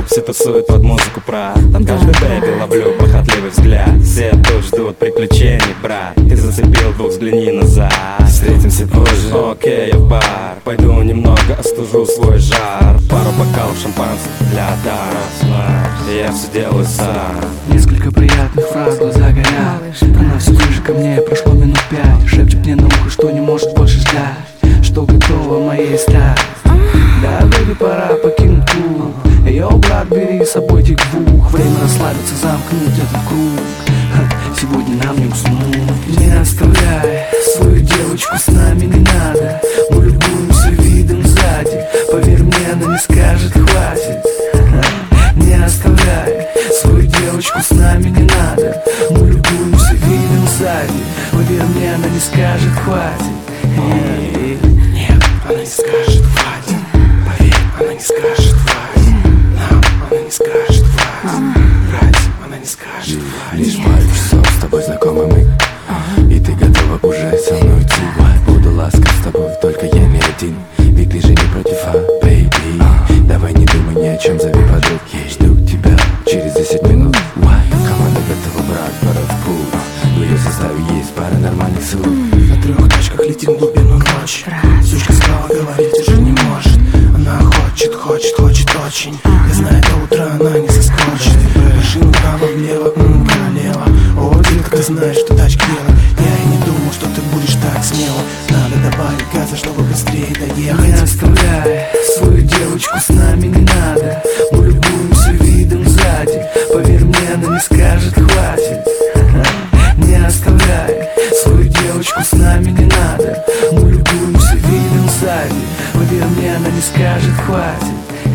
все тусуют под музыку, брат. Там каждый бэби ловлю похотливый взгляд. Все тут ждут приключений, брат. Ты зацепил двух, взгляни назад. Встретимся позже, окей, я в бар. Пойду немного остужу свой жар. Пару бокалов шампанского для дара. Я все делаю сам. Несколько приятных фраз, глаза горят. Она все ближе ко мне, прошло минут 5. Шепчет мне на ухо, что не может больше ждать, что готова моей стать. Да, бэби, пора покинуть клуб. Йоу, брат, бери с собой тех двух. Время расслабиться, замкнуть этот круг. Сегодня нам не уснуть. Не оставляй свою девочку, с нами не надо. Мы любуемся видом сзади. Поверь мне, она не скажет хватит. Не оставляй свою девочку, с нами не надо. Мы любуемся видом сзади. Поверь мне, она не скажет хватит. Нет, она не скажет хватит. Поверь, она не скажет хватит. Нам она не скажет хватит. Братьям она не скажет хватит. Лишь пару часов с тобой знакомы мы, и ты готова уже со мной идти. Буду ласков с тобой, только я не один. Ведь ты же не против, baby. Давай не думай ни о чем, зови подруг. Жду тебя через 10 минут. Команда готова, брат, пора в пул. В ее составе есть пара нормальных слуг. На 3 тачках летим в глубину ночи. Сучка справа говорить уже не может. Она хочет очень. Я знаю, до утра она не соскочит. Машину вправо-влево, королева. О, детка, ты знаешь, что тачки делать. Я и не думал, что ты будешь так смело. Надо добавить газа, чтобы быстрее доехать. Не оставляй свою девочку, с нами не надо. Мы любуемся видом сзади. Поверь мне, она не скажет хватит. Не оставляй свою девочку, с нами не надо. Мы любуемся видом сзади. Поверь мне, она не скажет хватит.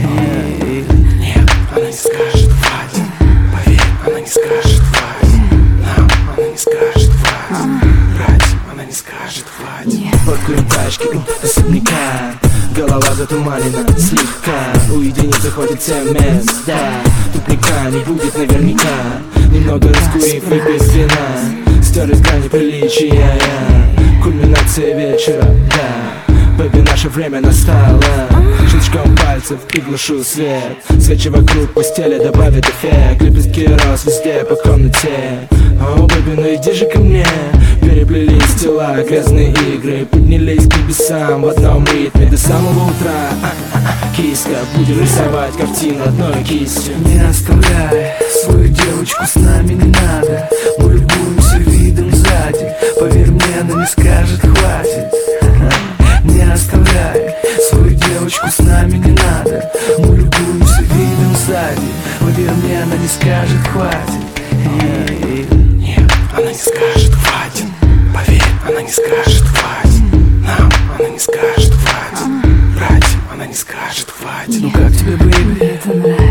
Нет, она не скажет хватит. Поверь, она не скажет хватит. Нам она не скажет хватит. Братьям она не скажет хватит. Паркуем тачки у особняка. Голова затуманена слегка. Уединиться хочется места. Тупника не будет наверняка. Немного раскурив и без вина. Стер из грани приличия. Кульминация вечера, да. Бэби, наше время настало. Щелчком пальцев приглушу свет. Свечи вокруг постели добавят эффект. Лепестки роз везде по комнате. О, бэби, ну иди же ко мне. Переплелись тела, грязные игры. Поднялись к небесам в одном ритме до самого утра. Киска, будем рисовать картину одной кистью. Не оставляй свою девочку, с нами не надо. Мы любуемся видом сзади. Поверь мне, она не скажет хватит. Не оставляй свою девочку, с нами не надо. Мы любуемся видом сзади. Поверь мне, она не скажет хватит. Нет, она не скажет хватит. Поверь, она не скажет хватит. Нам она не скажет хватит. Братьям она не скажет хватит. Ну как тебе, бэйби?